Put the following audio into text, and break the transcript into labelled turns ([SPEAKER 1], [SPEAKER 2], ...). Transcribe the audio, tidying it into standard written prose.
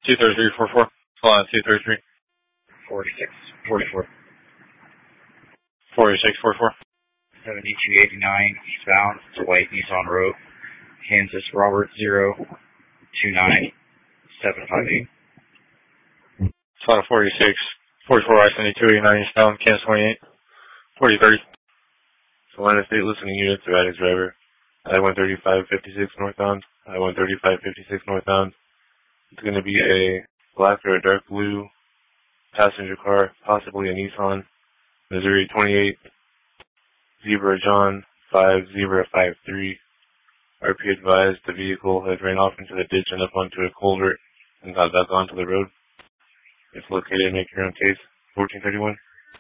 [SPEAKER 1] 23344. Hold on, 233.
[SPEAKER 2] 4644.
[SPEAKER 1] 4644.
[SPEAKER 2] 7289 eastbound to White Nissan Road, Kansas Robert 029758.
[SPEAKER 1] Hold on, 46. 44 I-7289 eastbound, Kansas 28. 4030.
[SPEAKER 3] So Interstate listening unit to Radix driver. I-135-56 northbound. I-135-56 northbound. It's going to be a black or a dark blue passenger car, possibly a Nissan. Missouri 28, Zebra John 5053. RP advised the vehicle had ran off into the ditch and up onto a culvert and got back onto the road. It's located, make your own case. 1431.